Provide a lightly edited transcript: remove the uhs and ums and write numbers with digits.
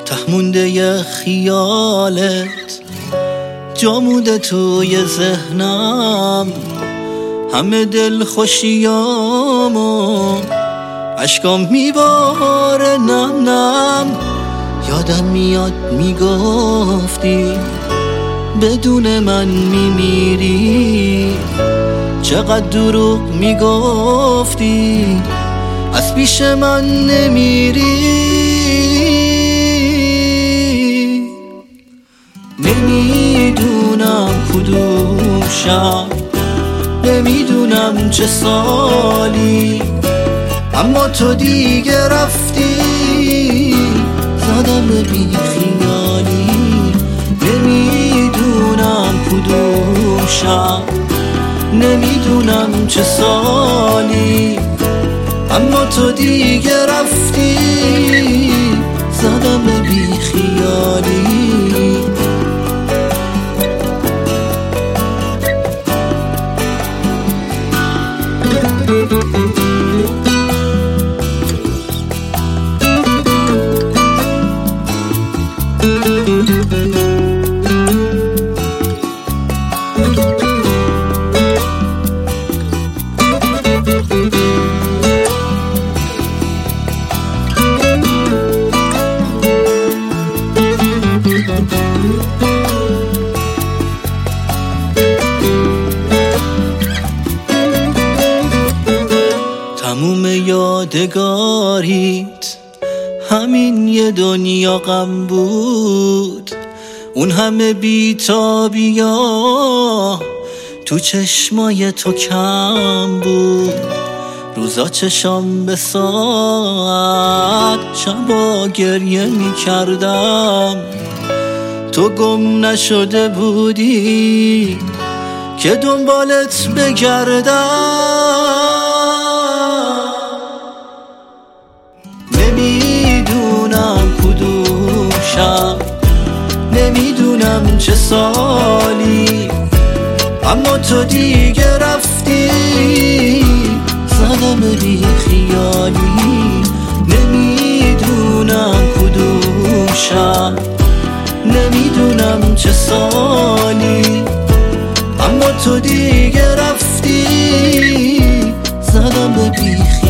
مونده یه خیالت جا مونده توی ذهنم، همه دل خوشیامو عشقام میباره نم نم. یادم میاد میگفتی بدون من میمیری، چقدر دروغ میگفتی از پیش من نمیری. نمیدونم کدوم شب، نمیدونم چه سالی، اما تو دیگه رفتی زدم به بی خیالی. نمیدونم کدوم شب، نمیدونم چه سالی، اما تو دیگه رفتی زدم به بی خیالی. تموم یادگاریت همین یه دنیا غم بود، اون همه بی‌تابی‌ها تو چشمای تو کم بود. روزا چشام به ساعت، شبا گریه می کردم، تو گم نشده بودی که دنبالت بگردم. نمیدونم کدوم شب، نمیدونم چه سالی، اما تو دیگه رفتی زدم بی خیالی. نمیدونم کدوم شب، نمیدونم چه سالی، اما تو دیگه رفتی زدم به بی خیالی.